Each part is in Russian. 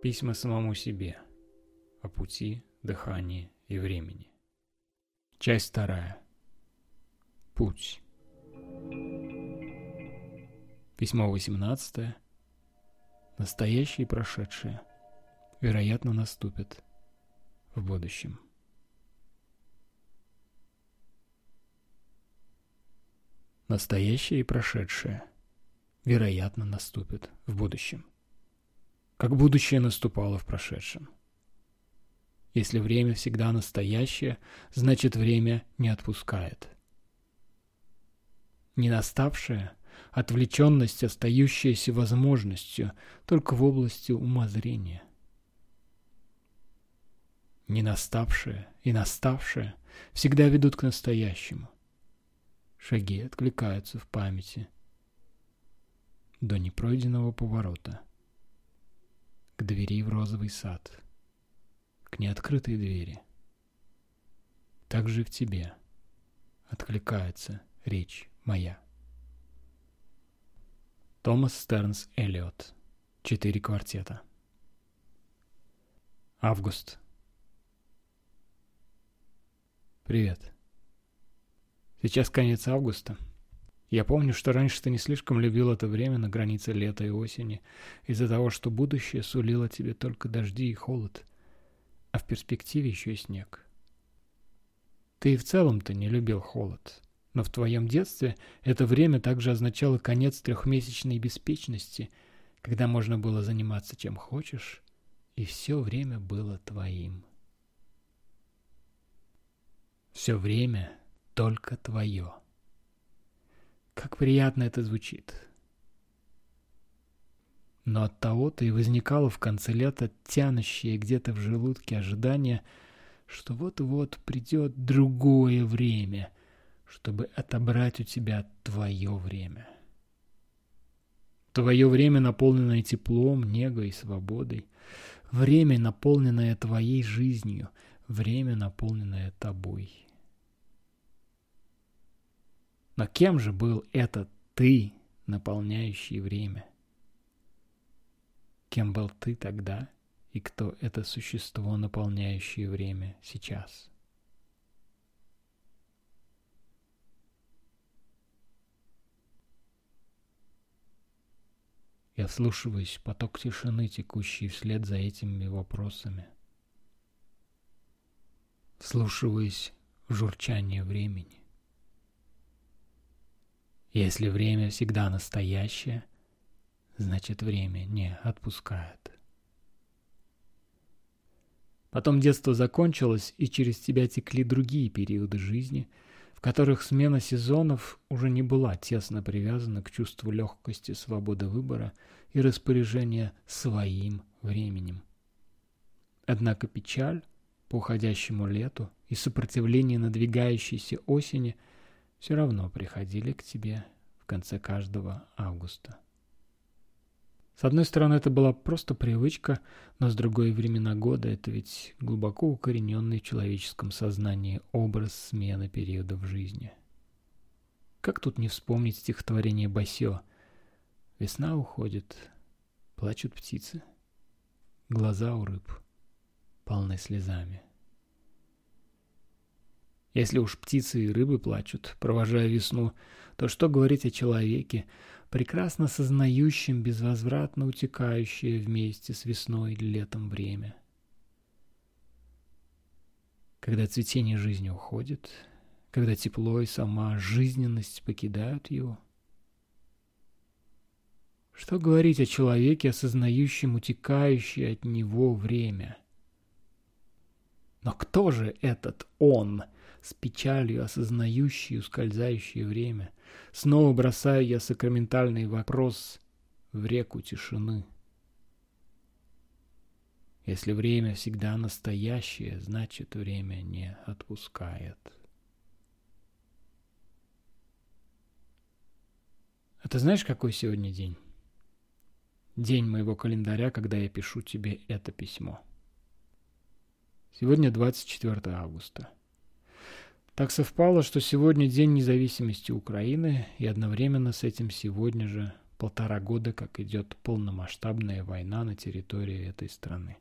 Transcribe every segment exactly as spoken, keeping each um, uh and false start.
Письма самому себе. О пути, дыхании и времени. Часть вторая. Путь. Письмо восемнадцатое. Настоящее и прошедшее, вероятно, наступит в будущем. Настоящее и прошедшее, вероятно, наступит в будущем. Как будущее наступало в прошедшем. Если время всегда настоящее, значит время не отпускает. Не наставшее — отвлеченность, остающаяся возможностью только в области умозрения. Не наставшее и наставшее всегда ведут к настоящему. Шаги откликаются в памяти до непройденного поворота, к двери в розовый сад, к неоткрытой двери. Так же в тебе откликается речь моя. Томас Стернс Эллиот. Четыре квартета. Август. Привет. Сейчас конец августа. Я помню, что раньше ты не слишком любил это время на границе лета и осени, из-за того, что будущее сулило тебе только дожди и холод, а в перспективе еще и снег. Ты и в целом-то не любил холод, но в твоем детстве это время также означало конец трехмесячной беспечности, когда можно было заниматься чем хочешь, и все время было твоим. Все время только твое. Как приятно это звучит. Но от того-то и возникало в конце лета тянущее где-то в желудке ожидание, что вот-вот придет другое время, чтобы отобрать у тебя твое время. Твое время, наполненное теплом, негой и свободой. Время, наполненное твоей жизнью. Время, наполненное тобой. Но кем же был этот ты, наполняющий время? Кем был ты тогда, и кто это существо, наполняющее время сейчас? Я вслушиваюсь в поток тишины, текущий вслед за этими вопросами. Вслушиваюсь в журчание времени. Если время всегда настоящее, значит время не отпускает. Потом детство закончилось, и через тебя текли другие периоды жизни, в которых смена сезонов уже не была тесно привязана к чувству легкости, свободы выбора и распоряжения своим временем. Однако печаль по уходящему лету и сопротивление надвигающейся осени все равно приходили к тебе в конце каждого августа. С одной стороны, это была просто привычка, но с другой, времена года — это ведь глубоко укорененный в человеческом сознании образ смены периодов жизни. Как тут не вспомнить стихотворение Басё? Весна уходит, плачут птицы, глаза у рыб полны слезами. Если уж птицы и рыбы плачут, провожая весну, то что говорить о человеке, прекрасно сознающем безвозвратно утекающее вместе с весной и летом время? Когда цветение жизни уходит, когда тепло и сама жизненность покидают его? Что говорить о человеке, осознающем утекающее от него время? Но кто же этот он, с печалью осознающий ускользающее время? Снова бросаю я сакраментальный вопрос в реку тишины. Если время всегда настоящее, значит время не отпускает. А ты знаешь, какой сегодня день? День моего календаря, когда я пишу тебе это письмо. Сегодня двадцать четвёртое августа. Так совпало, что сегодня День независимости Украины, и одновременно с этим сегодня же полтора года, как идет полномасштабная война на территории этой страны.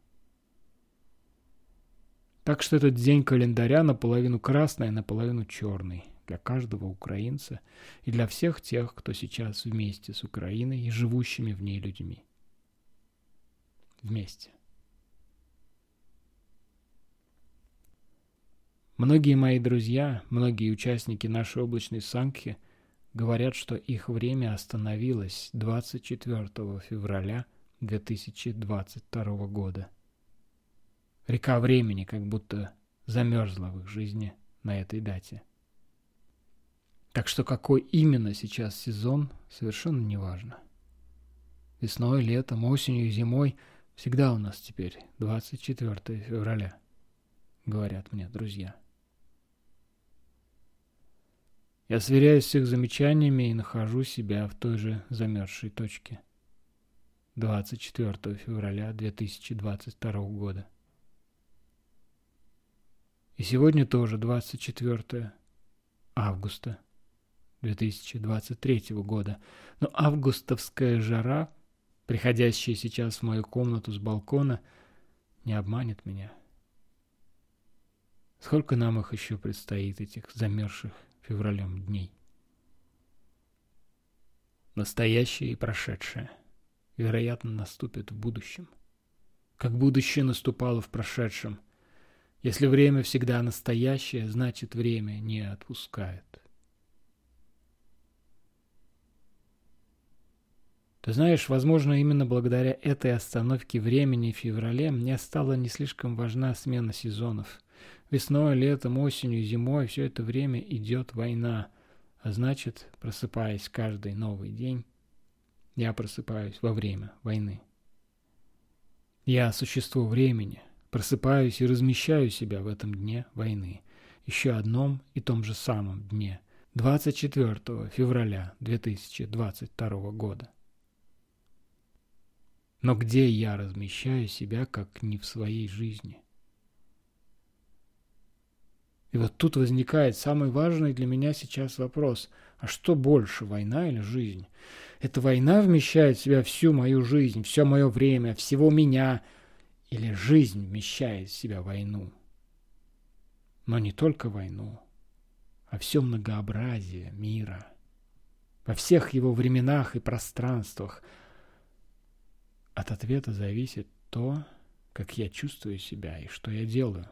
Так что этот день календаря наполовину красный, а наполовину черный для каждого украинца и для всех тех, кто сейчас вместе с Украиной и живущими в ней людьми. Вместе. Многие мои друзья, многие участники нашей облачной сангхи говорят, что их время остановилось двадцать четвёртого февраля две тысячи двадцать второго года. Река времени как будто замерзла в их жизни на этой дате. Так что какой именно сейчас сезон, совершенно не важно. Весной, летом, осенью и зимой всегда у нас теперь двадцать четвёртого февраля, говорят мне друзья. Я сверяюсь с их замечаниями и нахожу себя в той же замерзшей точке. двадцать четвёртого февраля две тысячи двадцать второго года. И сегодня тоже двадцать четвёртого августа две тысячи двадцать третьего года. Но августовская жара, приходящая сейчас в мою комнату с балкона, не обманет меня. Сколько нам их еще предстоит, этих замерзших февралем дней? Настоящее и прошедшее, вероятно, наступит в будущем. Как будущее наступало в прошедшем. Если время всегда настоящее, значит, время не отпускает. Ты знаешь, возможно, именно благодаря этой остановке времени в феврале мне стала не слишком важна смена сезонов. Весной, летом, осенью, зимой все это время идет война, а значит, просыпаясь каждый новый день, я просыпаюсь во время войны. Я существо времени, просыпаюсь и размещаю себя в этом дне войны, еще одном и том же самом дне, двадцать четвёртого февраля две тысячи двадцать второго года. Но где я размещаю себя, как не в своей жизни? И вот тут возникает самый важный для меня сейчас вопрос. А что больше, война или жизнь? Эта война вмещает в себя всю мою жизнь, все мое время, всего меня, или жизнь вмещает в себя войну? Но не только войну, а все многообразие мира. Во всех его временах и пространствах. От ответа зависит то, как я чувствую себя и что я делаю.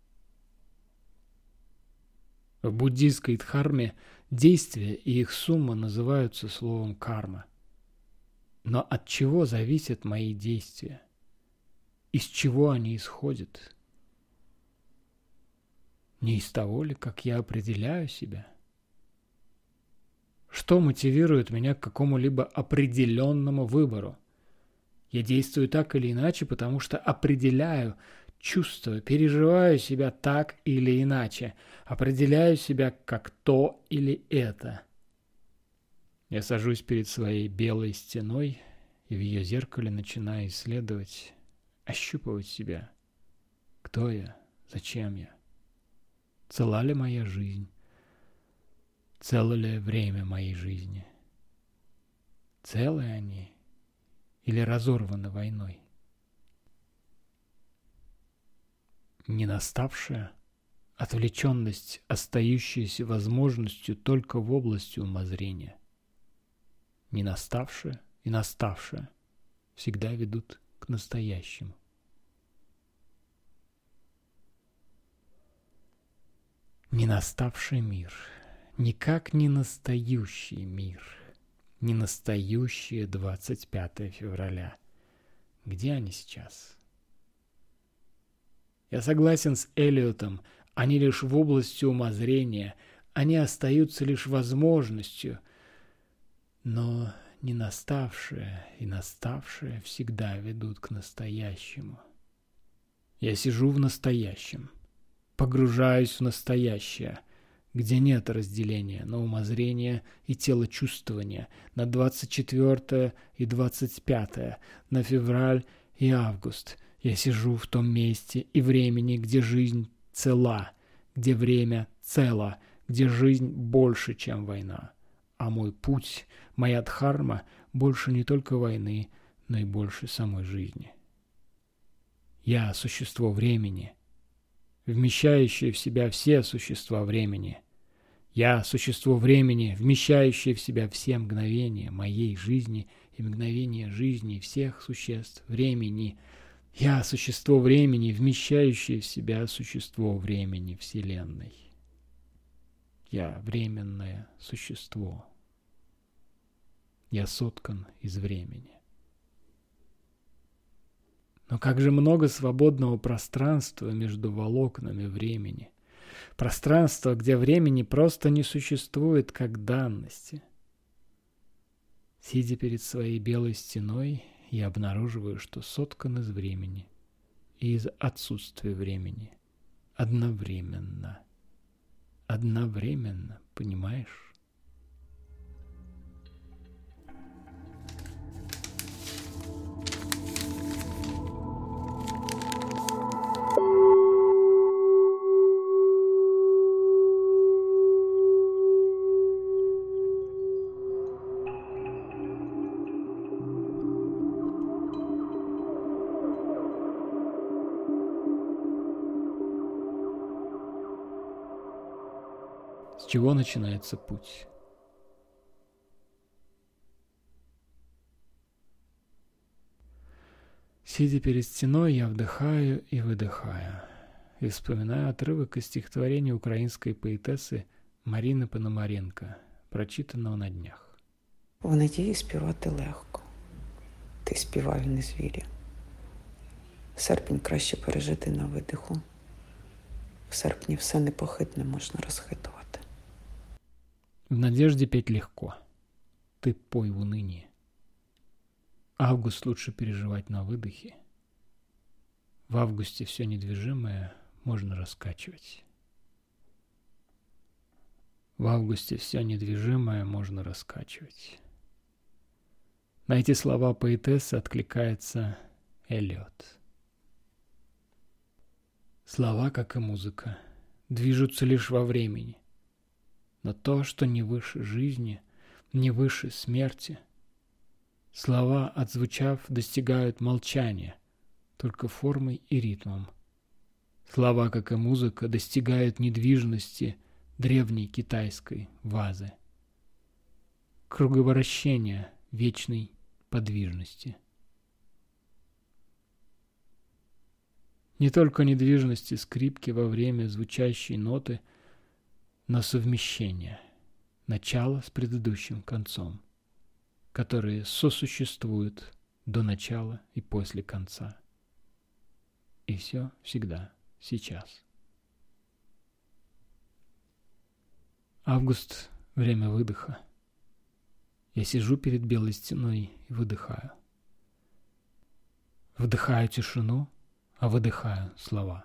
В буддийской дхарме действия и их сумма называются словом карма. Но от чего зависят мои действия? Из чего они исходят? Не из того ли, как я определяю себя? Что мотивирует меня к какому-либо определенному выбору? Я действую так или иначе, потому что определяю, чувствую, переживаю себя так или иначе, определяю себя как то или это. Я сажусь перед своей белой стеной и в ее зеркале начинаю исследовать, ощупывать себя. Кто я? Зачем я? Цела ли моя жизнь? Цело ли время моей жизни? Целы они или разорваны войной? Не наставшая отвлеченность, остающаяся возможностью только в области умозрения. Не наставшая и наставшая всегда ведут к настоящему. Не наставший мир, никак не настоящий мир, не настоящее двадцать пятого февраля. Где они сейчас? Я согласен с Элиотом, они лишь в области умозрения, они остаются лишь возможностью, но не наставшие и наставшие всегда ведут к настоящему. Я сижу в настоящем, погружаюсь в настоящее, где нет разделения на умозрение и телочувствование, на двадцать четвёртое и двадцать пятое, на февраль и август. Я сижу в том месте и времени, где жизнь цела, где время цело, где жизнь больше, чем война, А мой путь, моя дхарма больше не только войны, но и больше самой жизни. Я – существо времени, вмещающее в себя все существа времени. Я – существо времени, вмещающее в себя все мгновения моей жизни и мгновения жизни всех существ времени. Я – существо времени, вмещающее в себя существо времени Вселенной. Я – временное существо. Я соткан из времени. Но как же много свободного пространства между волокнами времени. Пространство, где времени просто не существует как данности. Сидя перед своей белой стеной, я обнаруживаю, что соткан из времени и из отсутствия времени. Одновременно. Одновременно, понимаешь? С чего начинается путь? Сидя перед стеной, я вдыхаю и выдыхаю, и вспоминаю отрывок из стихотворения украинской поэтессы Марины Пономаренко, прочитанного на днях. В надії співати легко, ти співай в незвірі. Серпень краще пережити на видиху. В серпні все непохитне можна розхитувати. В надежде петь легко. Ты пой в унынии. Август лучше переживать на выдохе. В августе все недвижимое можно раскачивать. В августе все недвижимое можно раскачивать. На эти слова поэтессы откликается Эллиот. Слова, как и музыка, движутся лишь во времени. Но то, что не выше жизни, не выше смерти, слова, отзвучав, достигают молчания, только формой и ритмом. Слова, как и музыка, достигают недвижности древней китайской вазы, круговращения вечной подвижности. Не только недвижности скрипки во время звучащей ноты, но совмещение начала с предыдущим концом, которые сосуществуют до начала и после конца. И все всегда сейчас. Август — время выдоха. Я сижу перед белой стеной и выдыхаю. Вдыхаю тишину, а выдыхаю слова.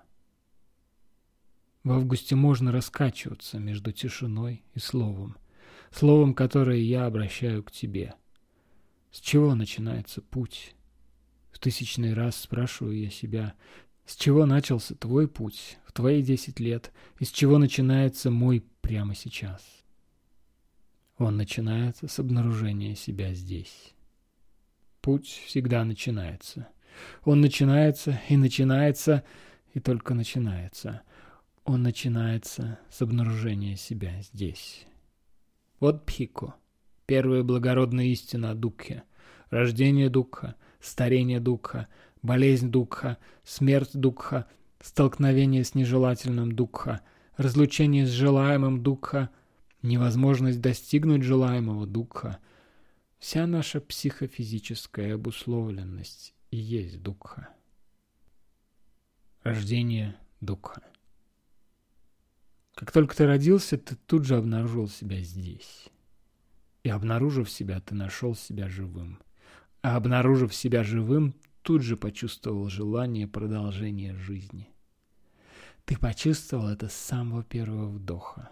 В августе можно раскачиваться между тишиной и словом, словом, которое я обращаю к тебе. С чего начинается путь? В тысячный раз спрашиваю я себя, с чего начался твой путь в твои десять лет, и с чего начинается мой прямо сейчас? Он начинается с обнаружения себя здесь. Путь всегда начинается. Он начинается и начинается, и только начинается. Он начинается с обнаружения себя здесь. Вот Бхикку, первая благородная истина о Дукхе. Рождение Дукха, старение Дукха, болезнь Дукха, смерть Дукха, столкновение с нежелательным Дукха, разлучение с желаемым Дукха, невозможность достигнуть желаемого Дукха. Вся наша психофизическая обусловленность и есть Дукха. Рождение Дукха. Как только ты родился, ты тут же обнаружил себя здесь. И обнаружив себя, ты нашел себя живым. А обнаружив себя живым, тут же почувствовал желание продолжения жизни. Ты почувствовал это с самого первого вдоха.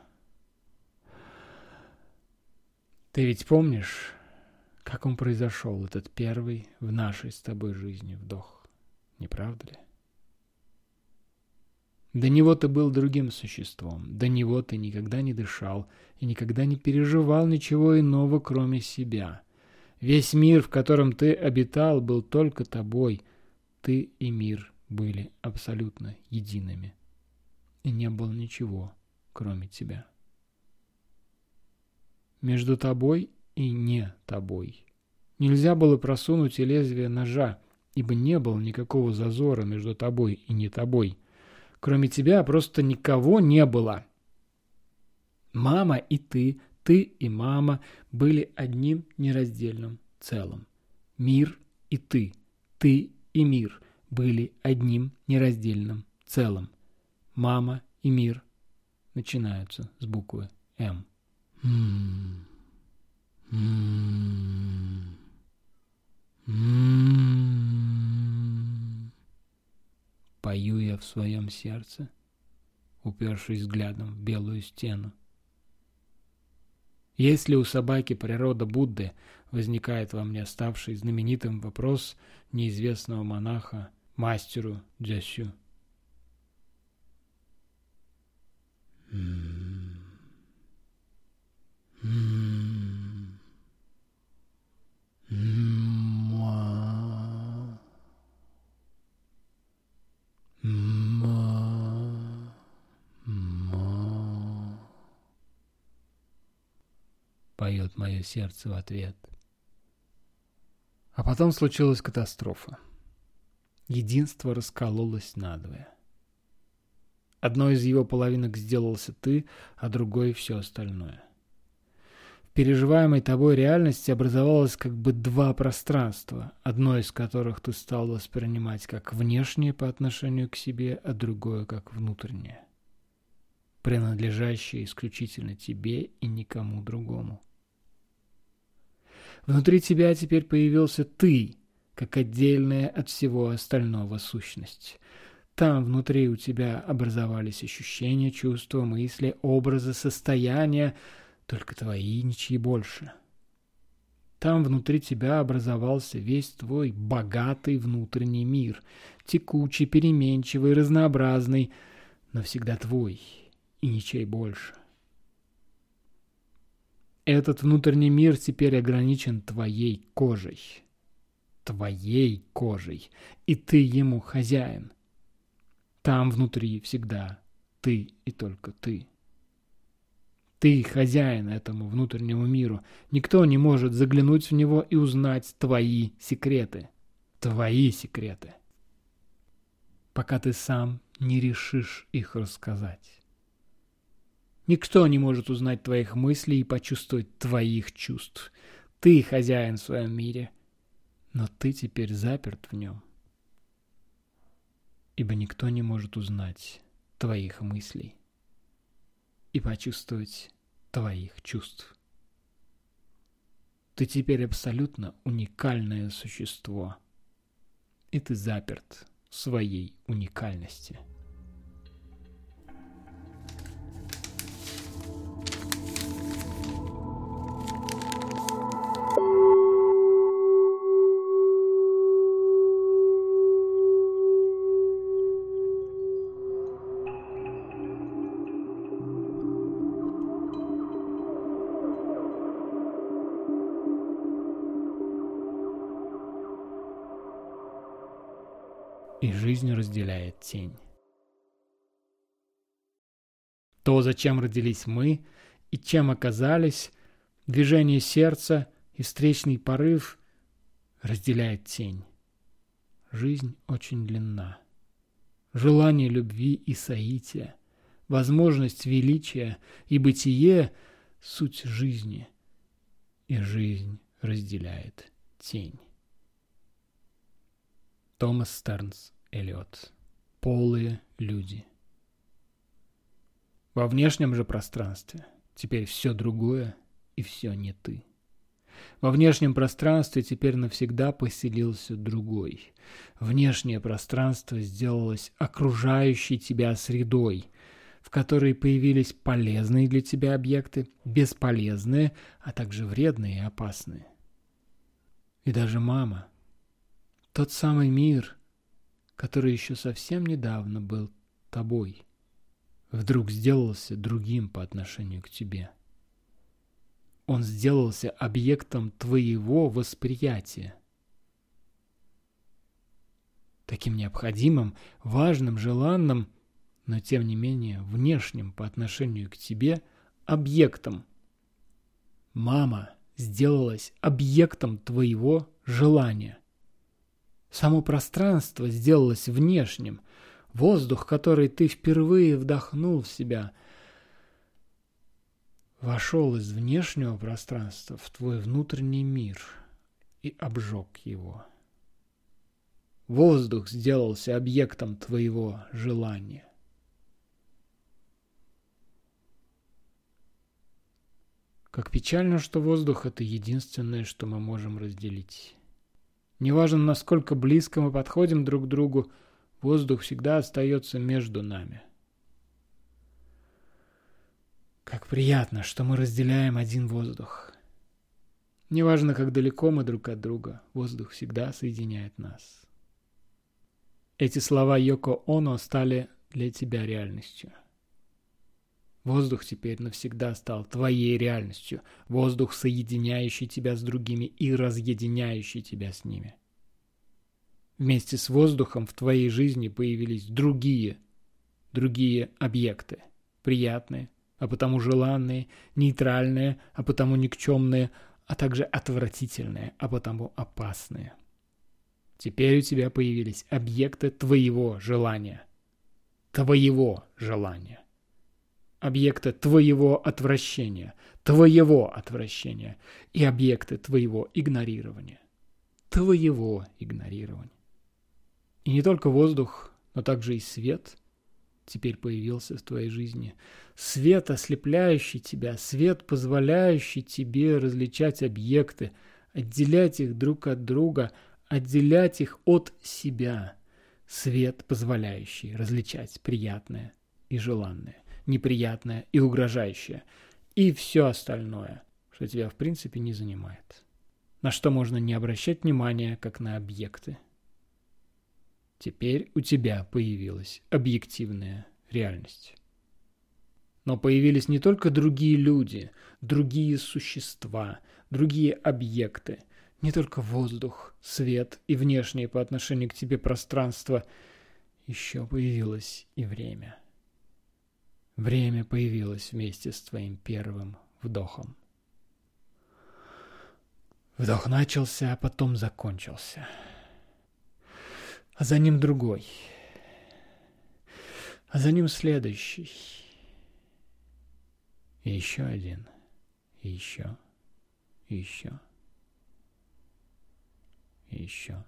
Ты ведь помнишь, как он произошел, этот первый в нашей с тобой жизни вдох, не правда ли? До него ты был другим существом, до него ты никогда не дышал и никогда не переживал ничего иного, кроме себя. Весь мир, в котором ты обитал, был только тобой. Ты и мир были абсолютно едиными. И не было ничего, кроме тебя. Между тобой и не тобой нельзя было просунуть и лезвие ножа, ибо не было никакого зазора между тобой и не тобой. Кроме тебя просто никого не было. Мама и ты, ты и мама были одним нераздельным целым. Мир и ты, ты и мир были одним нераздельным целым. Мама и мир начинаются с буквы М. М-м-м. М-м-м. М-м-м. Пою я в своем сердце, упершись взглядом в белую стену. Если у собаки природа Будды, возникает во мне ставший знаменитым вопрос неизвестного монаха мастеру Дзясю. М-м-м. М-м-м. М-ма. Ма. Ма. Поет мое сердце в ответ. А потом случилась катастрофа. Единство раскололось надвое. Одной из его половинок сделался ты, а другой — все остальное. В переживаемой тобой реальности образовалось как бы два пространства, одно из которых ты стал воспринимать как внешнее по отношению к себе, а другое как внутреннее, принадлежащее исключительно тебе и никому другому. Внутри тебя теперь появился ты, как отдельная от всего остального сущность. Там внутри у тебя образовались ощущения, чувства, мысли, образы, состояния, только твои, ничьи больше. Там внутри тебя образовался весь твой богатый внутренний мир, текучий, переменчивый, разнообразный, но всегда твой и ничей больше. Этот внутренний мир теперь ограничен твоей кожей. Твоей кожей. И ты ему хозяин. Там внутри всегда ты и только ты. Ты хозяин этому внутреннему миру. Никто не может заглянуть в него и узнать твои секреты. Твои секреты. Пока ты сам не решишь их рассказать. Никто не может узнать твоих мыслей и почувствовать твоих чувств. Ты хозяин в своем мире, но ты теперь заперт в нем. Ибо никто не может узнать твоих мыслей и почувствовать твоих чувств. Ты теперь абсолютно уникальное существо, и ты заперт в своей уникальности. И жизнь разделяет тень. То, зачем родились мы и чем оказались, движение сердца и встречный порыв разделяет тень. Жизнь очень длинна. Желание любви и соития, возможность величия и бытие — суть жизни, и жизнь разделяет тень. Томас Стернс Элиот. Полые люди. Во внешнем же пространстве теперь все другое и все не ты. Во внешнем пространстве теперь навсегда поселился другой. Внешнее пространство сделалось окружающей тебя средой, в которой появились полезные для тебя объекты, бесполезные, а также вредные и опасные. И даже мама, тот самый мир, который еще совсем недавно был тобой, вдруг сделался другим по отношению к тебе. Он сделался объектом твоего восприятия. Таким необходимым, важным, желанным, но тем не менее внешним по отношению к тебе объектом. Мама сделалась объектом твоего желания. Само пространство сделалось внешним. Воздух, который ты впервые вдохнул в себя, вошел из внешнего пространства в твой внутренний мир и обжег его. Воздух сделался объектом твоего желания. Как печально, что воздух — это единственное, что мы можем разделить. Неважно, насколько близко мы подходим друг к другу, воздух всегда остается между нами. Как приятно, что мы разделяем один воздух. Неважно, как далеко мы друг от друга, воздух всегда соединяет нас. Эти слова Йоко Оно стали для тебя реальностью. Воздух теперь навсегда стал твоей реальностью. Воздух, соединяющий тебя с другими и разъединяющий тебя с ними. Вместе с воздухом в твоей жизни появились другие, другие объекты. Приятные, а потому желанные, нейтральные, а потому никчемные, а также отвратительные, а потому опасные. Теперь у тебя появились объекты твоего желания. Твоего желания. Объекты твоего отвращения, твоего отвращения и объекты твоего игнорирования. Твоего игнорирования. И не только воздух, но также и свет теперь появился в твоей жизни. Свет, ослепляющий тебя, свет, позволяющий тебе различать объекты, отделять их друг от друга, отделять их от себя. Свет, позволяющий различать приятное и желанное, неприятное и угрожающее, и все остальное, что тебя в принципе не занимает, на что можно не обращать внимания, как на объекты. Теперь у тебя появилась объективная реальность. Но появились не только другие люди, другие существа, другие объекты, не только воздух, свет и внешнее по отношению к тебе пространство, еще появилось и время. Время появилось вместе с твоим первым вдохом. Вдох начался, а потом закончился. А за ним другой. А за ним следующий. И еще один. И еще. И еще. И еще.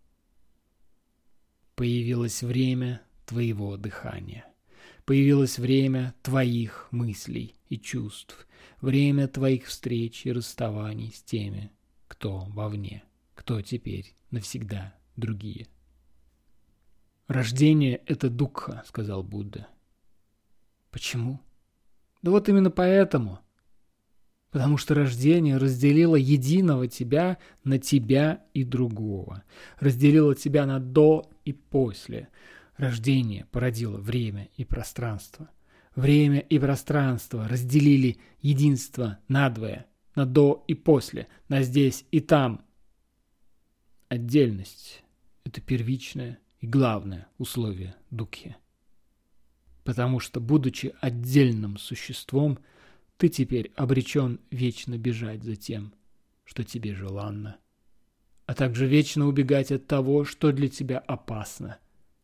Появилось время твоего дыхания. Появилось время твоих мыслей и чувств, время твоих встреч и расставаний с теми, кто вовне, кто теперь навсегда другие. Рождение — это дукха, сказал Будда. Почему? Да вот именно поэтому. Потому что рождение разделило единого тебя на тебя и другого. Разделило тебя на до и после. Рождение породило время и пространство. Время и пространство разделили единство надвое, на до и после, на здесь и там. Отдельность — это первичное и главное условие дукхи. Потому что, будучи отдельным существом, ты теперь обречен вечно бежать за тем, что тебе желанно, а также вечно убегать от того, что для тебя опасно.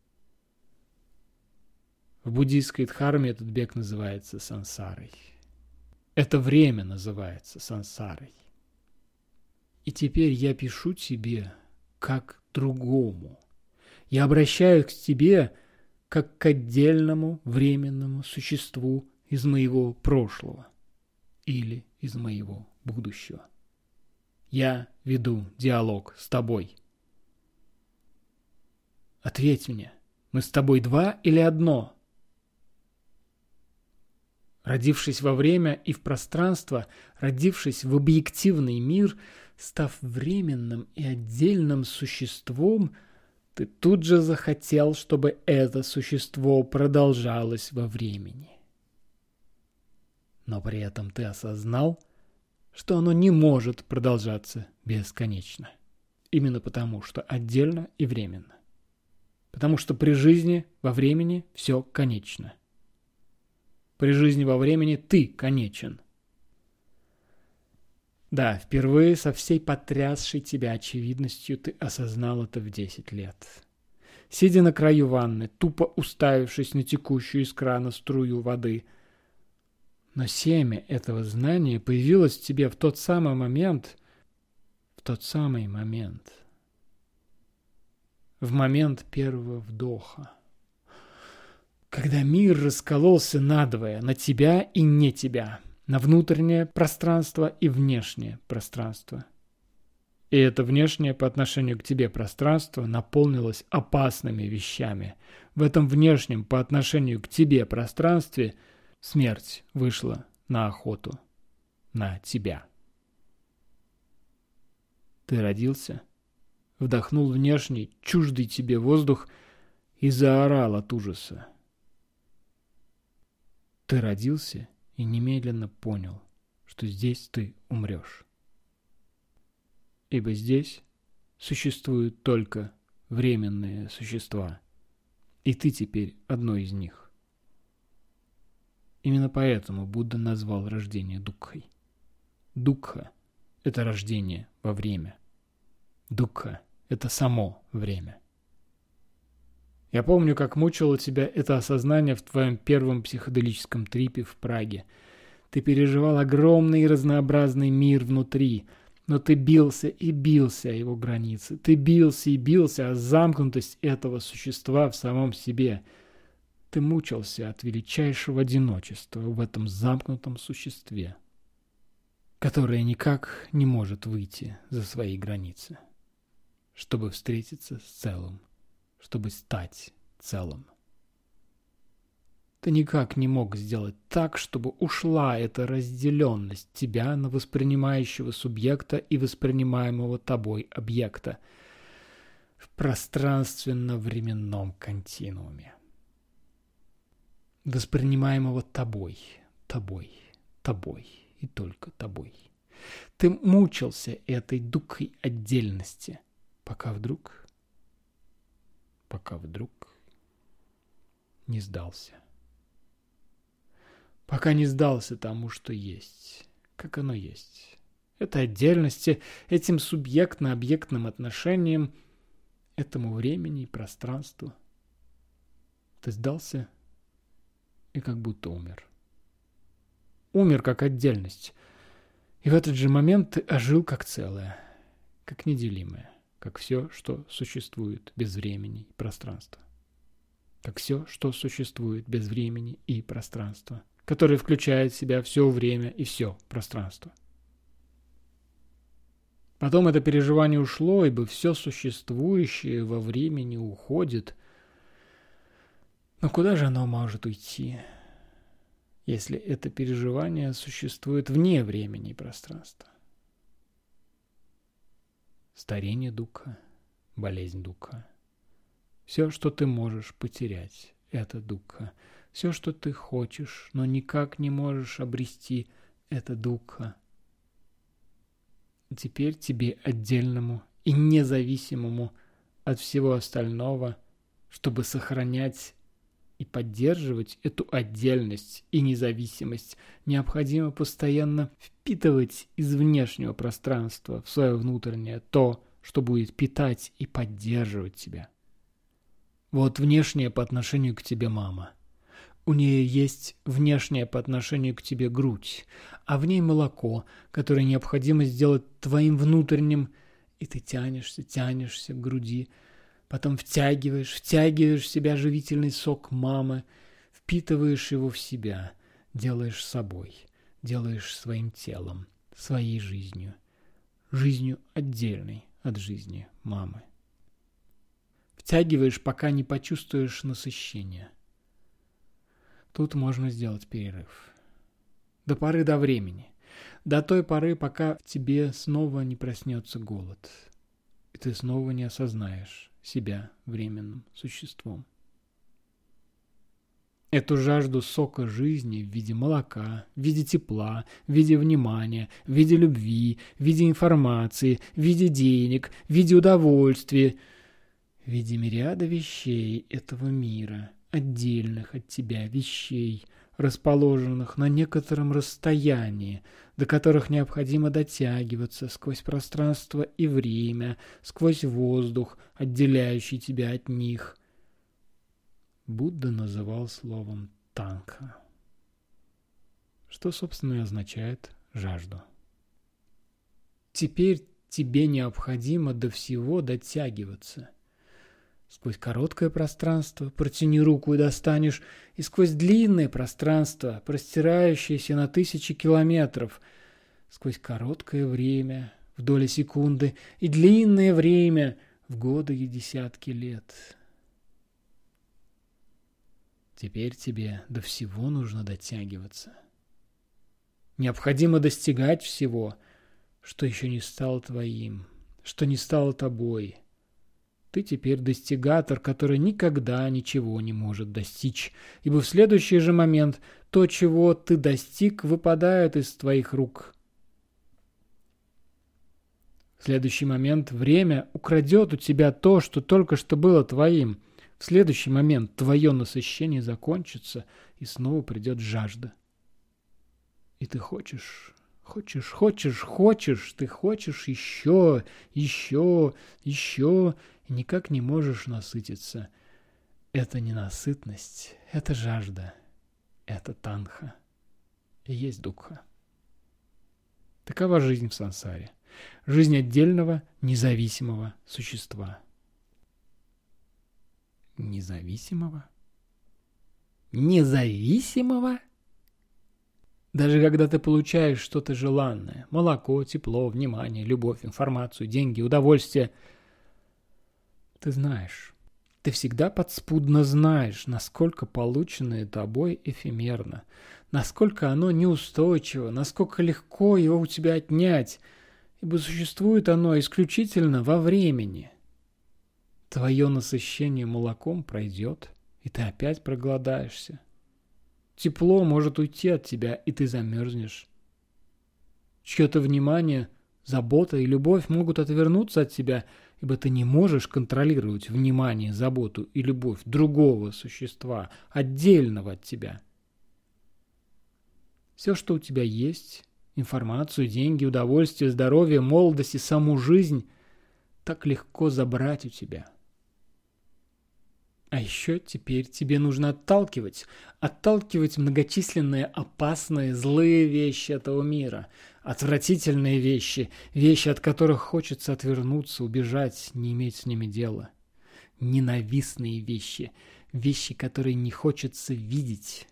В буддийской дхарме этот бег называется сансарой. Это время называется сансарой. И теперь я пишу тебе как другому. Я обращаюсь к тебе как к отдельному временному существу из моего прошлого или из моего будущего. Я веду диалог с тобой. Ответь мне, мы с тобой два или одно? Родившись во время и в пространство, родившись в объективный мир, став временным и отдельным существом, ты тут же захотел, чтобы это существо продолжалось во времени. Но при этом ты осознал, что оно не может продолжаться бесконечно. Именно потому, что отдельно и временно. Потому что при жизни во времени все конечно. При жизни во времени ты конечен. Да, впервые со всей потрясшей тебя очевидностью ты осознал это в десять лет. Сидя на краю ванны, тупо уставившись на текущую из крана струю воды. Но семя этого знания появилось в тебе в тот самый момент, в тот самый момент, в момент первого вдоха. Когда мир раскололся надвое, на тебя и не тебя, на внутреннее пространство и внешнее пространство. И это внешнее по отношению к тебе пространство наполнилось опасными вещами. В этом внешнем по отношению к тебе пространстве смерть вышла на охоту на тебя. Ты родился, вдохнул внешний, чуждый тебе воздух и заорал от ужаса. Ты родился и немедленно понял, что здесь ты умрешь. Ибо здесь существуют только временные существа, и ты теперь одно из них. Именно поэтому Будда назвал рождение Дукхой. Дукха – это рождение во время. Дукха – это само время. Я помню, как мучило тебя это осознание в твоем первом психоделическом трипе в Праге. Ты переживал огромный и разнообразный мир внутри, но ты бился и бился о его границы. Ты бился и бился о замкнутость этого существа в самом себе. Ты мучился от величайшего одиночества в этом замкнутом существе, которое никак не может выйти за свои границы, чтобы встретиться с целым, чтобы стать целым. Ты никак не мог сделать так, чтобы ушла эта разделенность тебя на воспринимающего субъекта и воспринимаемого тобой объекта в пространственно-временном континууме. Воспринимаемого тобой, тобой, тобой и только тобой. Ты мучился этой дукхой отдельности, пока вдруг, пока вдруг не сдался. Пока не сдался тому, что есть, как оно есть. Это отдельности, этим субъектно-объектным отношениям, этому времени и пространству. Ты сдался и как будто умер. Умер как отдельность. И в этот же момент ты ожил как целое, как неделимое, как все, что существует без времени и пространства. Как все, что существует без времени и пространства, которое включает в себя все время и все пространство. Потом это переживание ушло, ибо все существующее во времени уходит. Но куда же оно может уйти, если это переживание существует вне времени и пространства? Старение духа, болезнь духа. Все, что ты можешь потерять, это духа. Все, что ты хочешь, но никак не можешь обрести, это духа. Теперь тебе отдельному и независимому от всего остального, чтобы сохранять и поддерживать эту отдельность и независимость, необходимо постоянно впитывать из внешнего пространства в свое внутреннее то, что будет питать и поддерживать тебя. Вот внешнее по отношению к тебе мама. У нее есть внешняя по отношению к тебе грудь, а в ней молоко, которое необходимо сделать твоим внутренним, и ты тянешься, тянешься к груди, потом втягиваешь, втягиваешь в себя живительный сок мамы, впитываешь его в себя, делаешь собой, делаешь своим телом, своей жизнью, жизнью отдельной от жизни мамы. Втягиваешь, пока не почувствуешь насыщения. Тут можно сделать перерыв. До поры до времени. До той поры, пока в тебе снова не проснется голод. И ты снова не осознаешь себя временным существом. Эту жажду сока жизни в виде молока, в виде тепла, в виде внимания, в виде любви, в виде информации, в виде денег, в виде удовольствия, в виде мириада вещей этого мира, отдельных от тебя вещей, расположенных на некотором расстоянии, до которых необходимо дотягиваться сквозь пространство и время, сквозь воздух, отделяющий тебя от них, Будда называл словом «танха», что, собственно, и означает «жажду». Теперь тебе необходимо до всего дотягиваться. Сквозь короткое пространство протяни руку и достанешь, и сквозь длинное пространство, простирающееся на тысячи километров, сквозь короткое время в доли секунды и длинное время в годы и десятки лет. Теперь тебе до всего нужно дотягиваться. Необходимо достигать всего, что еще не стало твоим, что не стало тобой. Ты теперь достигатор, который никогда ничего не может достичь, ибо в следующий же момент то, чего ты достиг, выпадает из твоих рук. В следующий момент время украдет у тебя то, что только что было твоим. В следующий момент твое насыщение закончится, и снова придет жажда. И ты хочешь, хочешь, хочешь, хочешь, ты хочешь еще, еще, еще, и никак не можешь насытиться. Это ненасытность, это жажда, это танха, и есть дукха. Такова жизнь в сансаре, жизнь отдельного, независимого существа. Независимого? Независимого? Даже когда ты получаешь что-то желанное, молоко, тепло, внимание, любовь, информацию, деньги, удовольствие, ты знаешь, ты всегда подспудно знаешь, насколько полученное тобой эфемерно, насколько оно неустойчиво, насколько легко его у тебя отнять, ибо существует оно исключительно во времени. Твое насыщение молоком пройдет, и ты опять проголодаешься. Тепло может уйти от тебя, и ты замерзнешь. Чье-то внимание, забота и любовь могут отвернуться от тебя, ибо ты не можешь контролировать внимание, заботу и любовь другого существа, отдельного от тебя. Все, что у тебя есть, информацию, деньги, удовольствие, здоровье, молодость и саму жизнь, так легко забрать у тебя. А еще теперь тебе нужно отталкивать, отталкивать многочисленные опасные, злые вещи этого мира, отвратительные вещи, вещи, от которых хочется отвернуться, убежать, не иметь с ними дела. Ненавистные вещи, вещи, которые не хочется видеть.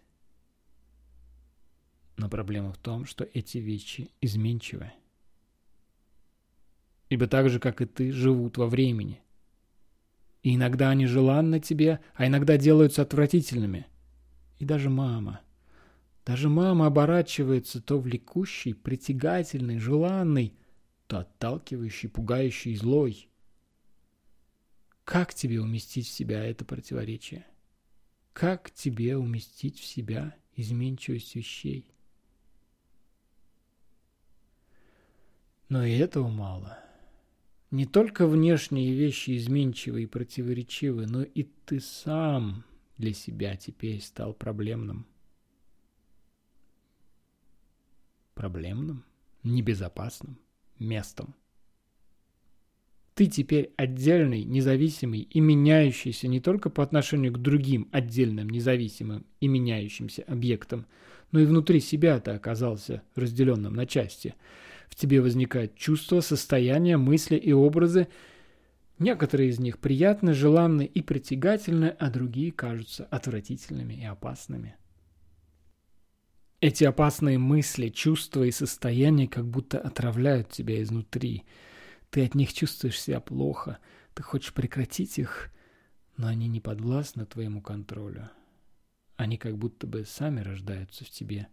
Но проблема в том, что эти вещи изменчивы. Ибо так же, как и ты, живут во времени. И иногда они желанны тебе, а иногда делаются отвратительными. И даже мама. Даже мама оборачивается то влекущей, притягательной, желанной, то отталкивающей, пугающей, злой. Как тебе уместить в себя это противоречие? Как тебе уместить в себя изменчивость вещей? Но и этого мало. Не только внешние вещи изменчивы и противоречивы, но и ты сам для себя теперь стал проблемным. Проблемным, небезопасным местом. Ты теперь отдельный, независимый и меняющийся не только по отношению к другим отдельным, независимым и меняющимся объектам, но и внутри себя ты оказался разделенным на части. В тебе возникают чувства, состояния, мысли и образы. Некоторые из них приятны, желанны и притягательны, а другие кажутся отвратительными и опасными. Эти опасные мысли, чувства и состояния как будто отравляют тебя изнутри. Ты от них чувствуешь себя плохо, ты хочешь прекратить их, но они не подвластны твоему контролю. Они как будто бы сами рождаются в тебе.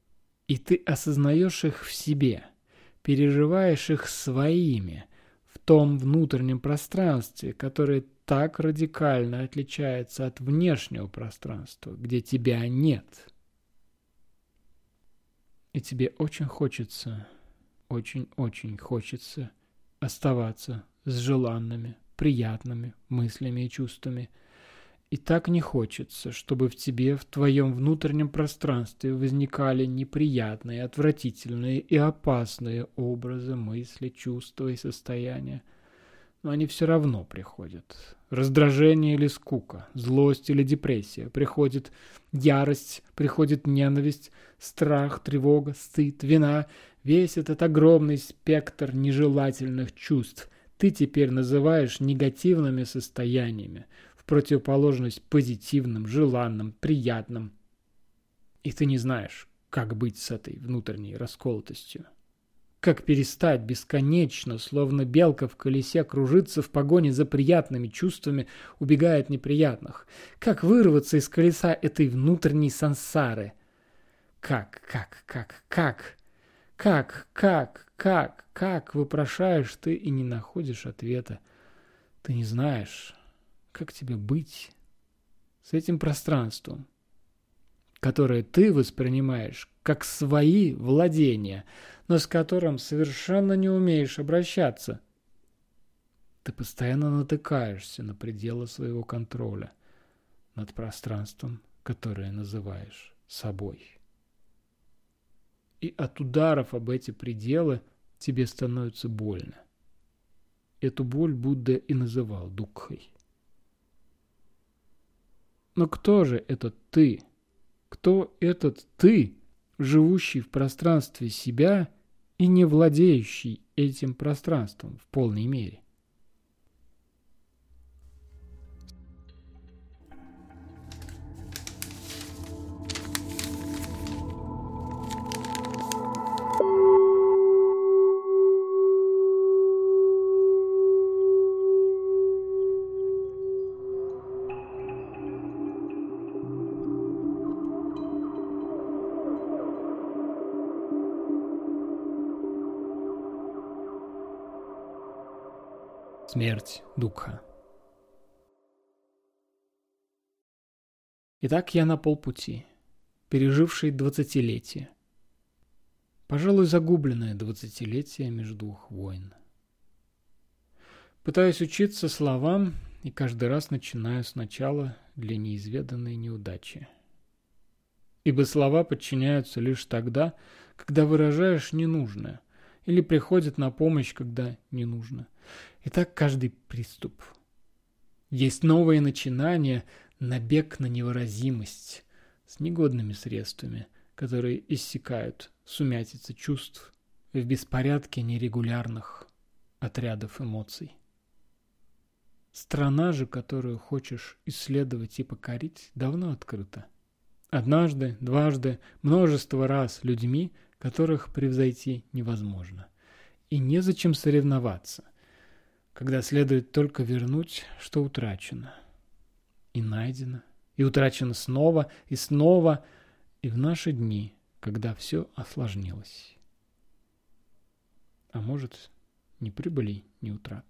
И ты осознаешь их в себе, переживаешь их своими, в том внутреннем пространстве, которое так радикально отличается от внешнего пространства, где тебя нет. И тебе очень хочется, очень-очень хочется оставаться с желанными, приятными мыслями и чувствами. И так не хочется, чтобы в тебе, в твоем внутреннем пространстве возникали неприятные, отвратительные и опасные образы, мысли, чувства и состояния. Но они все равно приходят. Раздражение или скука, злость или депрессия, приходит ярость, приходит ненависть, страх, тревога, стыд, вина. Весь этот огромный спектр нежелательных чувств ты теперь называешь негативными состояниями, в противоположность позитивным, желанным, приятным. И ты не знаешь, как быть с этой внутренней расколотостью. Как перестать бесконечно, словно белка в колесе, кружиться в погоне за приятными чувствами, убегая от неприятных? Как вырваться из колеса этой внутренней сансары? Как, как, как, как? Как, как, как, как, вопрошаешь ты и не находишь ответа. Ты не знаешь, как тебе быть с этим пространством, которое ты воспринимаешь как свои владения, но с которым совершенно не умеешь обращаться. Ты постоянно натыкаешься на пределы своего контроля над пространством, которое называешь собой. И от ударов об эти пределы тебе становится больно. Эту боль Будда и называл дукхой. Но кто же этот ты? Кто этот ты, живущий в пространстве себя и не владеющий этим пространством в полной мере? Смерть Дукха. Итак, я на полпути, переживший двадцатилетие. Пожалуй, загубленное двадцатилетие между двух войн. Пытаюсь учиться словам и каждый раз начинаю сначала для неизведанной неудачи. Ибо слова подчиняются лишь тогда, когда выражаешь ненужное, или приходит на помощь, когда не нужно. И так каждый приступ. Есть новые начинания, набег на невыразимость с негодными средствами, которые иссякают в сумятице чувств, в беспорядке нерегулярных отрядов эмоций. Страна же, которую хочешь исследовать и покорить, давно открыта. Однажды, дважды, множество раз людьми, которых превзойти невозможно. И незачем соревноваться, когда следует только вернуть, что утрачено. И найдено, и утрачено снова, и снова, и в наши дни, когда все осложнилось. А может, ни прибыли, ни утрат.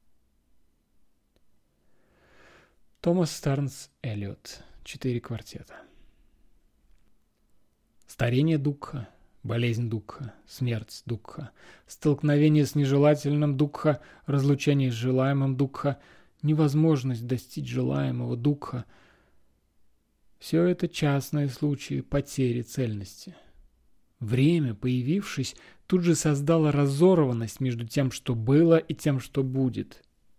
Томас Стернс Эллиот. Четыре квартета. Старение Дукха, болезнь Дукха, смерть Дукха, столкновение с нежелательным Дукха, разлучение с желаемым Дукха, невозможность достичь желаемого Дукха — все это частные случаи потери цельности. Время, появившись, тут же создало разорванность между тем, что было, и тем, что будет.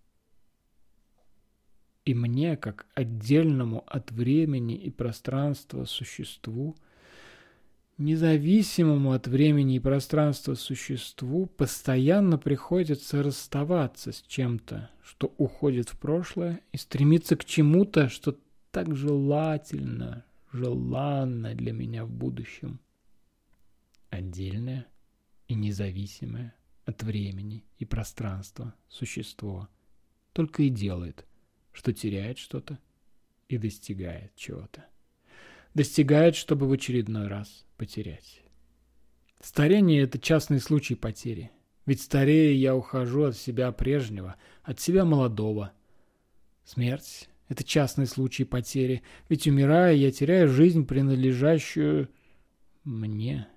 И мне, как отдельному от времени и пространства существу, независимому от времени и пространства существу, постоянно приходится расставаться с чем-то, что уходит в прошлое, и стремиться к чему-то, что так желательно, желанно для меня в будущем. Отдельное и независимое от времени и пространства существо только и делает, что теряет что-то и достигает чего-то. Достигает, чтобы в очередной раз потерять. Старение — это частный случай потери. Ведь старея я ухожу от себя прежнего, от себя молодого. Смерть — это частный случай потери, ведь, умирая, я теряю жизнь, принадлежащую мне.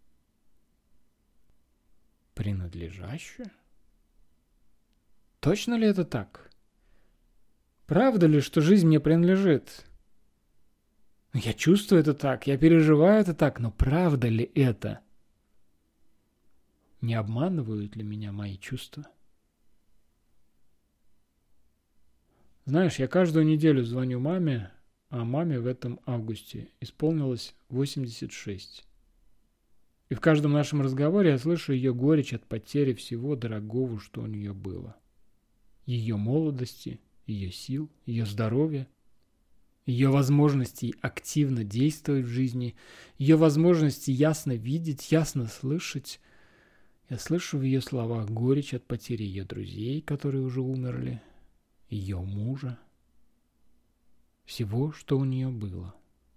Принадлежащую? Точно ли это так? Правда ли, что жизнь мне принадлежит? Я чувствую это так, я переживаю это так, но правда ли это? Не обманывают ли меня мои чувства? Знаешь, я каждую неделю звоню маме, а маме в этом августе исполнилось восемьдесят шесть. И в каждом нашем разговоре я слышу ее горечь от потери всего дорогого, что у нее было. Ее молодости, ее сил, ее здоровья, ее возможностей активно действовать в жизни, ее возможности ясно видеть, ясно слышать. Я слышу в ее словах горечь от потери ее друзей, которые уже умерли, ее мужа, всего, что у нее было.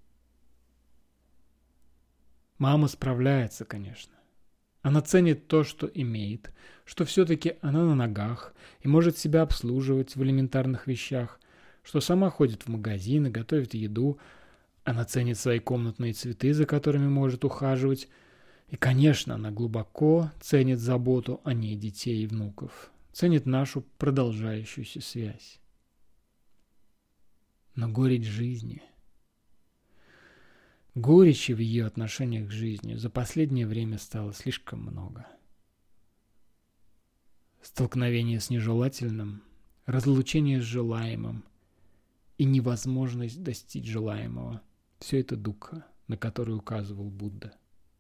Мама справляется, конечно. Она ценит то, что имеет, что все-таки она на ногах и может себя обслуживать в элементарных вещах, что сама ходит в магазин и готовит еду. Она ценит свои комнатные цветы, за которыми может ухаживать. И, конечно, она глубоко ценит заботу о ней детей и внуков, ценит нашу продолжающуюся связь. Но горечь жизни, горечи в ее отношениях к жизни за последнее время стало слишком много. Столкновение с нежелательным, разлучение с желаемым и невозможность достичь желаемого – все это дукха, на который указывал Будда.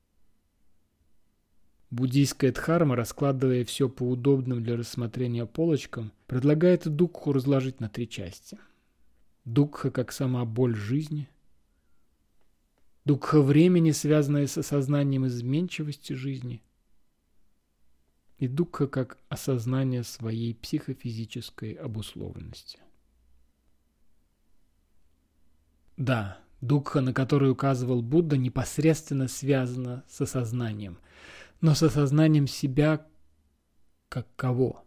Буддийская дхарма, раскладывая все по удобным для рассмотрения полочкам, предлагает дукху разложить на три части. Дукха как сама боль жизни, дукха времени, связанная с осознанием изменчивости жизни, и дукха как осознание своей психофизической обусловленности. Да, дукха, на которую указывал Будда, непосредственно связана с осознанием, но с осознанием себя как кого?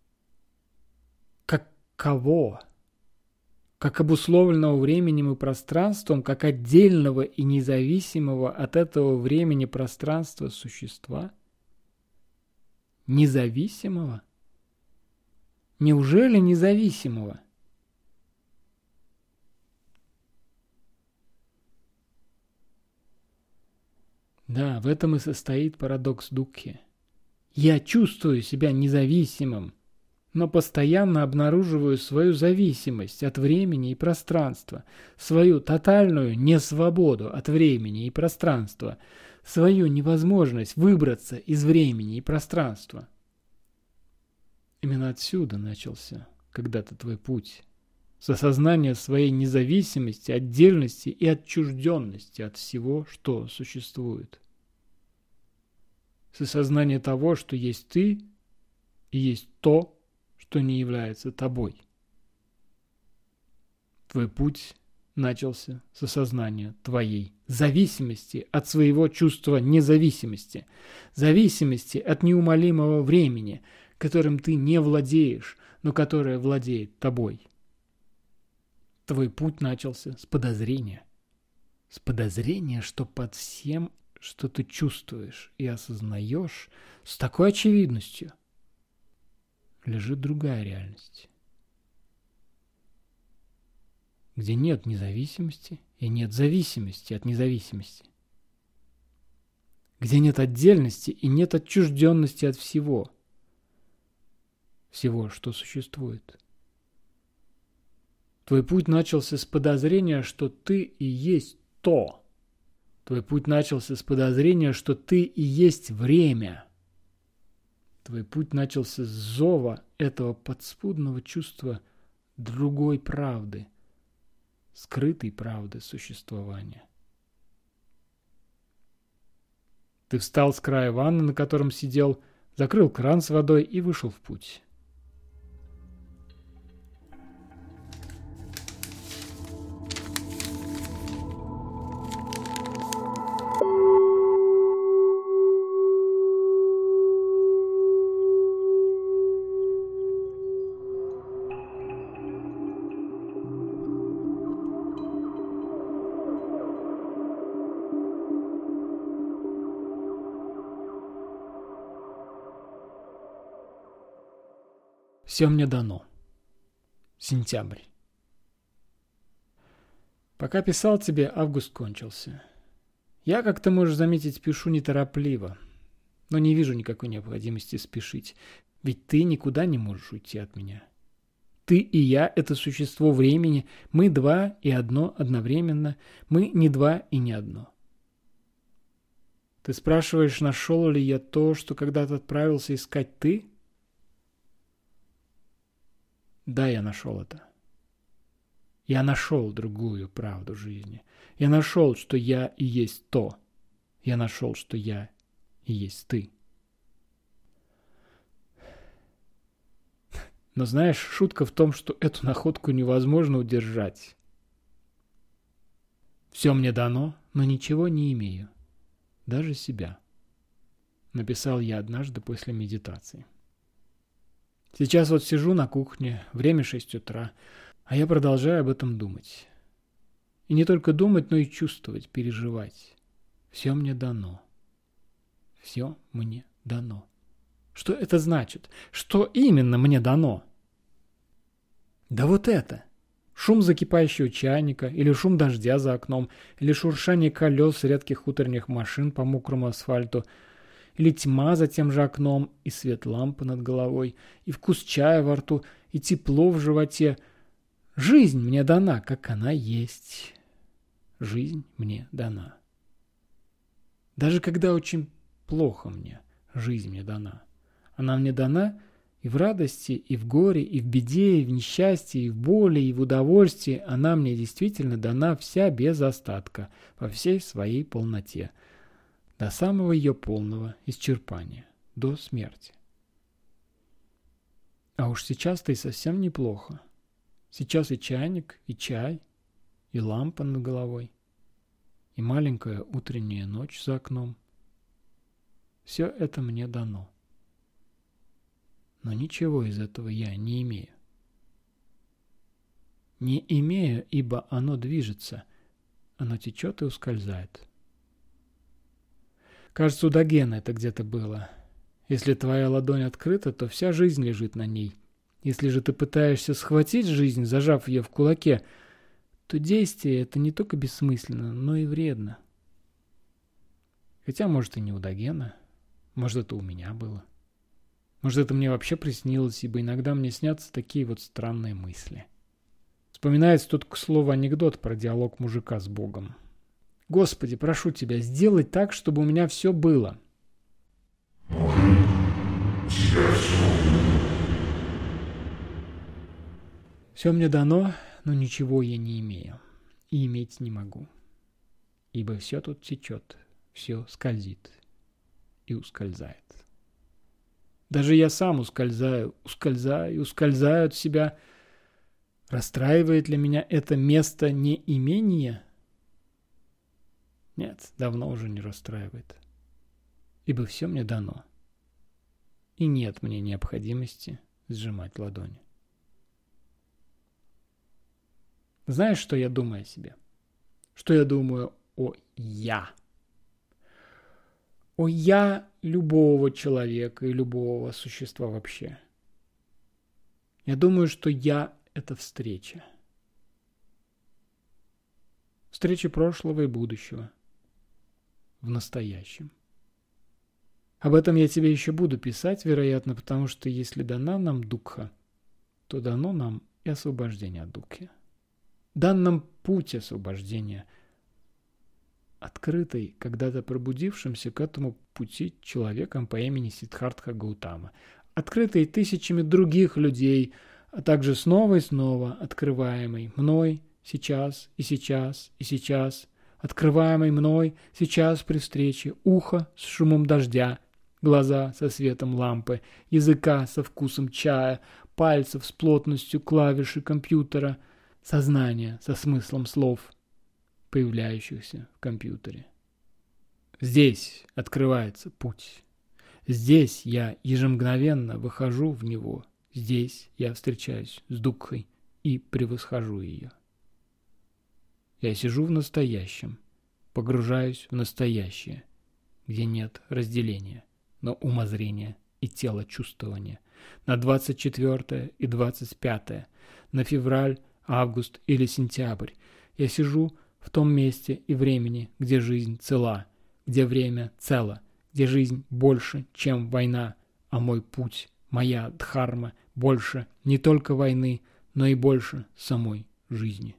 Как кого? Как обусловленного временем и пространством, как отдельного и независимого от этого времени пространства существа? Независимого? Неужели независимого? Да, в этом и состоит парадокс дукхи. Я чувствую себя независимым, но постоянно обнаруживаю свою зависимость от времени и пространства, свою тотальную несвободу от времени и пространства, свою невозможность выбраться из времени и пространства. Именно отсюда начался когда-то твой путь, с осознания своей независимости, отдельности и отчужденности от всего, что существует. С осознания того, что есть ты и есть то, что не является тобой. Твой путь начался с осознания твоей зависимости от своего чувства независимости, зависимости от неумолимого времени, которым ты не владеешь, но которое владеет тобой. Твой путь начался с подозрения. С подозрения, что под всем, что ты чувствуешь и осознаешь, с такой очевидностью лежит другая реальность, где нет независимости и нет зависимости от независимости, где нет отдельности и нет отчужденности от всего, всего, что существует. Твой путь начался с подозрения, что ты и есть то. Твой путь начался с подозрения, что ты и есть время. Твой путь начался с зова этого подспудного чувства другой правды, скрытой правды существования. Ты встал с края ванны, на котором сидел, закрыл кран с водой и вышел в путь. Все мне дано. Сентябрь. Пока писал тебе, август кончился. Я, как ты можешь заметить, пишу неторопливо, но не вижу никакой необходимости спешить, ведь ты никуда не можешь уйти от меня. Ты и я — это существо времени, мы два и одно одновременно, мы не два и не одно. Ты спрашиваешь, нашел ли я то, что когда-то отправился искать ты? Да, я нашел это. Я нашел другую правду жизни. Я нашел, что я и есть то. Я нашел, что я и есть ты. Но знаешь, шутка в том, что эту находку невозможно удержать. Все мне дано, но ничего не имею. Даже себя. Написал я однажды после медитации. Сейчас вот сижу на кухне, время шесть утра, а я продолжаю об этом думать. И не только думать, но и чувствовать, переживать. Все мне дано. Все мне дано. Что это значит? Что именно мне дано? Да вот это. Шум закипающего чайника, или шум дождя за окном, или шуршание колес редких утренних машин по мокрому асфальту, или тьма за тем же окном, и свет лампы над головой, и вкус чая во рту, и тепло в животе. Жизнь мне дана, как она есть. Жизнь мне дана. Даже когда очень плохо мне, жизнь мне дана. Она мне дана и в радости, и в горе, и в беде, и в несчастье, и в боли, и в удовольствии. Она мне действительно дана вся без остатка, во всей своей полноте, до самого ее полного исчерпания, до смерти. А уж сейчас-то и совсем неплохо. Сейчас и чайник, и чай, и лампа над головой, и маленькая утренняя ночь за окном. Все это мне дано. Но ничего из этого я не имею. Не имею, ибо оно движется, оно течет и ускользает. Кажется, у Догена это где-то было. Если твоя ладонь открыта, то вся жизнь лежит на ней. Если же ты пытаешься схватить жизнь, зажав ее в кулаке, то действие это не только бессмысленно, но и вредно. Хотя, может, и не у Догена, может, это у меня было. Может, это мне вообще приснилось, ибо иногда мне снятся такие вот странные мысли. Вспоминается тут, к слову, анекдот про диалог мужика с Богом. «Господи, прошу тебя, сделай так, чтобы у меня все было». Все мне дано, но ничего я не имею и иметь не могу, ибо все тут течет, все скользит и ускользает. Даже я сам ускользаю, ускользаю, ускользаю от себя. Расстраивает ли меня это место неимения? Нет, давно уже не расстраивает, ибо все мне дано, и нет мне необходимости сжимать ладони. Знаешь, что я думаю о себе? Что я думаю о «я»? О «я» любого человека и любого существа вообще. Я думаю, что «я» — это встреча. Встреча прошлого и будущего в настоящем. Об этом я тебе еще буду писать, вероятно, потому что если дана нам дукха, то дано нам и освобождение от дукхи. Дан нам путь освобождения, открытый когда-то пробудившимся к этому пути человеком по имени Сиддхартха Гаутама, открытый тысячами других людей, а также снова и снова открываемый мной сейчас и сейчас и сейчас, открываемый мной сейчас при встрече, ухо с шумом дождя, глаза со светом лампы, языка со вкусом чая, пальцев с плотностью клавиши компьютера, сознание со смыслом слов, появляющихся в компьютере. Здесь открывается путь. Здесь я ежемгновенно выхожу в него. Здесь я встречаюсь с Дукхой и превосхожу ее. Я сижу в настоящем, погружаюсь в настоящее, где нет разделения, но умозрения и тело чувствования, на двадцать четвёртое и двадцать пятое, на февраль, август или сентябрь. Я сижу в том месте и времени, где жизнь цела, где время цело, где жизнь больше, чем война, а мой путь, моя дхарма больше не только войны, но и больше самой жизни.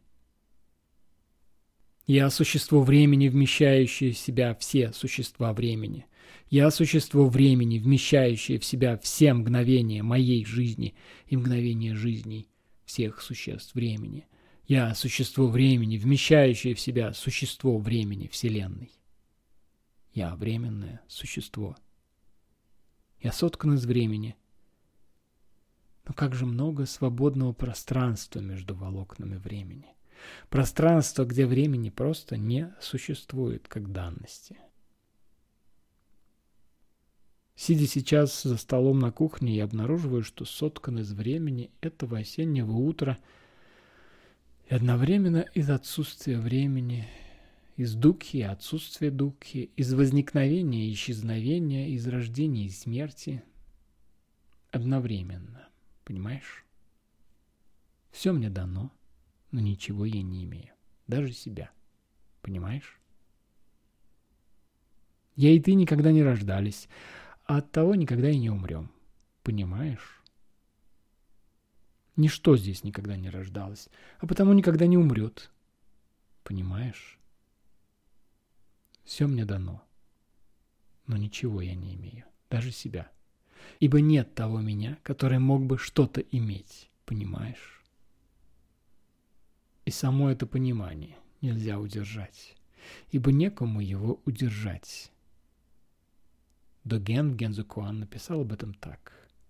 Я – существо времени, вмещающее в себя все существа времени. Я – существо времени, вмещающее в себя все мгновения моей жизни и мгновения жизней всех существ времени. Я – существо времени, вмещающее в себя существо времени Вселенной. Я – временное существо. Я соткан из времени. Но как же много свободного пространства между волокнами времени. Пространство, где времени просто не существует как данности. Сидя сейчас за столом на кухне, я обнаруживаю, что соткан из времени этого осеннего утра и одновременно из отсутствия времени, из дукхи и отсутствия дукхи, из возникновения и исчезновения, из рождения и смерти. Одновременно, понимаешь? Все мне дано, но ничего я не имею, даже себя, понимаешь? Я и ты никогда не рождались, а оттого никогда и не умрем, понимаешь? Ничто здесь никогда не рождалось, а потому никогда не умрет, понимаешь? Все мне дано, но ничего я не имею, даже себя, ибо нет того меня, который мог бы что-то иметь, понимаешь? И само это понимание нельзя удержать, ибо некому его удержать. Доген Гензо-куан написал об этом так.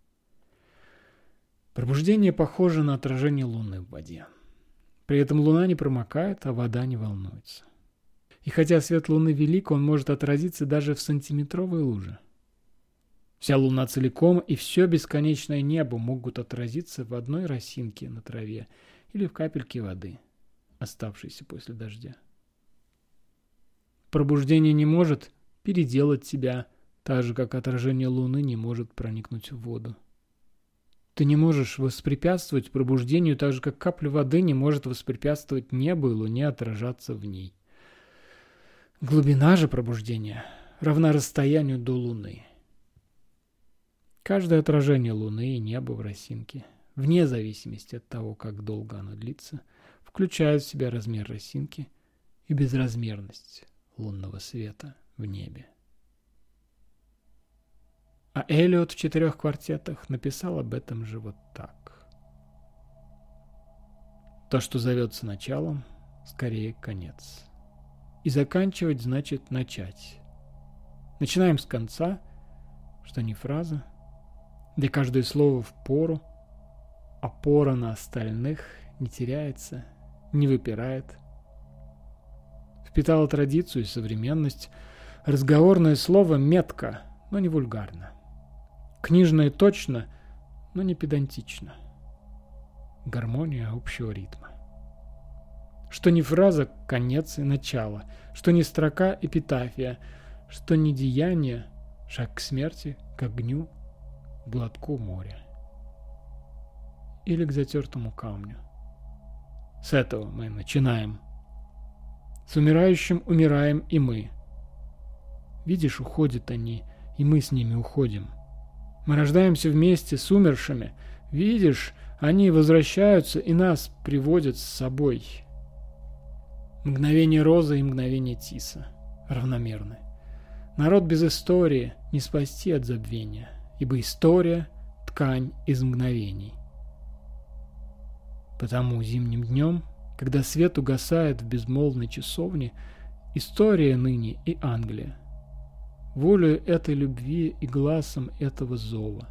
Пробуждение похоже на отражение луны в воде. При этом луна не промокает, а вода не волнуется. И хотя свет луны велик, он может отразиться даже в сантиметровой луже. Вся луна целиком и все бесконечное небо могут отразиться в одной росинке на траве или в капельке воды, оставшейся после дождя. Пробуждение не может переделать тебя, так же, как отражение луны не может проникнуть в воду. Ты не можешь воспрепятствовать пробуждению, так же, как капля воды не может воспрепятствовать небу и луне отражаться в ней. Глубина же пробуждения равна расстоянию до луны. Каждое отражение луны и неба в росинке, вне зависимости от того, как долго оно длится, включает в себя размер росинки и безразмерность лунного света в небе. А Элиот в четырех квартетах написал об этом же вот так. То, что зовется началом, скорее конец. И заканчивать значит начать. Начинаем с конца, что не фраза, где каждое слово в пору, опора на остальных не теряется, не выпирает. Впитала традицию и современность, разговорное слово метко, но не вульгарно. Книжное точно, но не педантично. Гармония общего ритма. Что не фраза – конец и начало, что не строка – эпитафия, что не деяние – шаг к смерти, к огню, к глотку моря. Или к затертому камню. С этого мы начинаем. С умирающим умираем и мы. Видишь, уходят они, и мы с ними уходим. Мы рождаемся вместе с умершими. Видишь, они возвращаются и нас приводят с собой. Мгновение розы и мгновение тиса равномерны. Народ без истории не спасти от забвения, ибо история – ткань из мгновений. Потому зимним днем, когда свет угасает в безмолвной часовне, история ныне и Англия. Волею этой любви и глазом этого зова.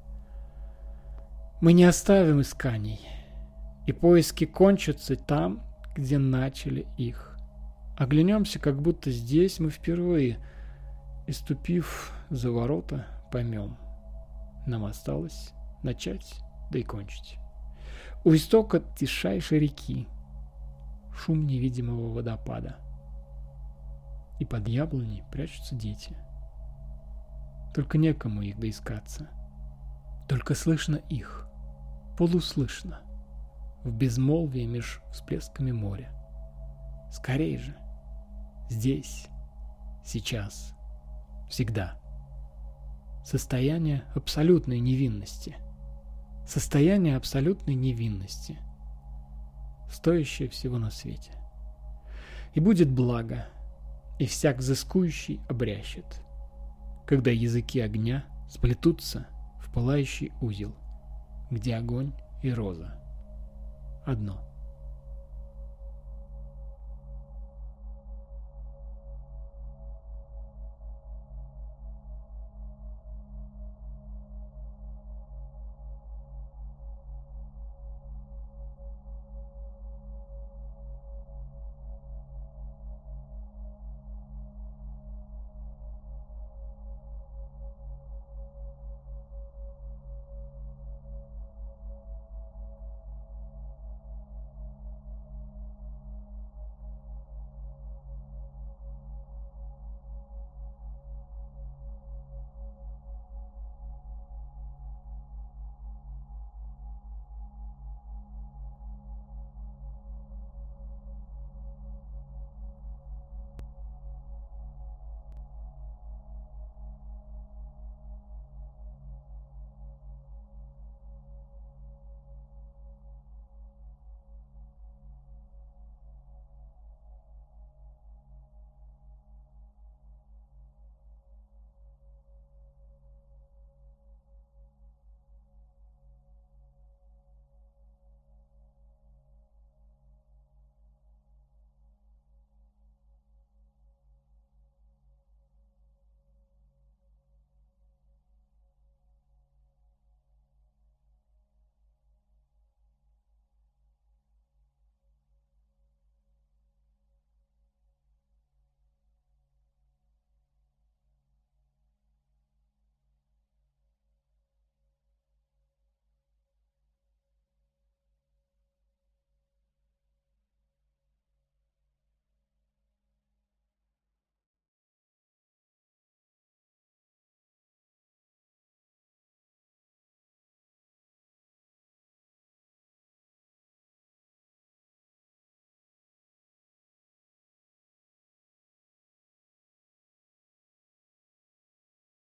Мы не оставим исканий, и поиски кончатся там, где начали их. Оглянемся, как будто здесь мы впервые, и, ступив за ворота, поймем. Нам осталось начать, да и кончить. У истока тишайшей реки шум невидимого водопада, и под яблоней прячутся дети. только некому их доискаться. Только слышно их, полуслышно, в безмолвии меж всплесками моря. Скорей же, здесь, сейчас, всегда. Состояние абсолютной невинности. Состояние абсолютной невинности, стоящее всего на свете. И будет благо, и всяк взыскующий обрящет, когда языки огня сплетутся в пылающий узел, где огонь и роза одно.